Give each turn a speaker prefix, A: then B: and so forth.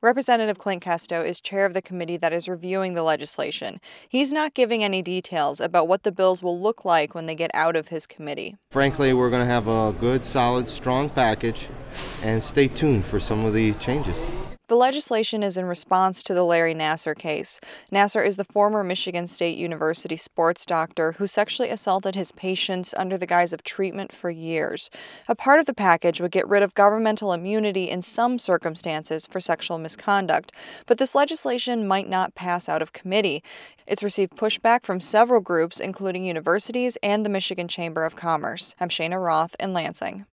A: Representative Clint Casto is chair of the committee that is reviewing the legislation. He's not giving any details about what the bills will look like when they get out of his committee.
B: Frankly, we're going to have a good, solid, strong package, and stay tuned for some of the changes.
A: The legislation is in response to the Larry Nassar case. Nassar is the former Michigan State University sports doctor who sexually assaulted his patients under the guise of treatment for years. A part of the package would get rid of governmental immunity in some circumstances for sexual misconduct, but this legislation might not pass out of committee. It's received pushback from several groups, including universities and the Michigan Chamber of Commerce. I'm Shana Roth in Lansing.